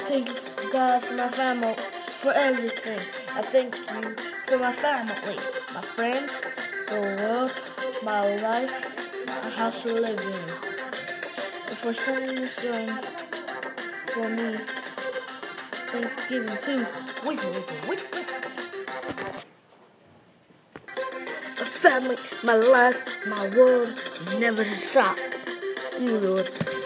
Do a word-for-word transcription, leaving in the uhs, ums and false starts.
thank God for my family, for everything. I thank you for my family, my friends, the world, my life, my house to live in. And for singing this song for me, Thanksgiving too. Wait, wait, wait, wait. My family, my life, my world, never to stop. You, Lord.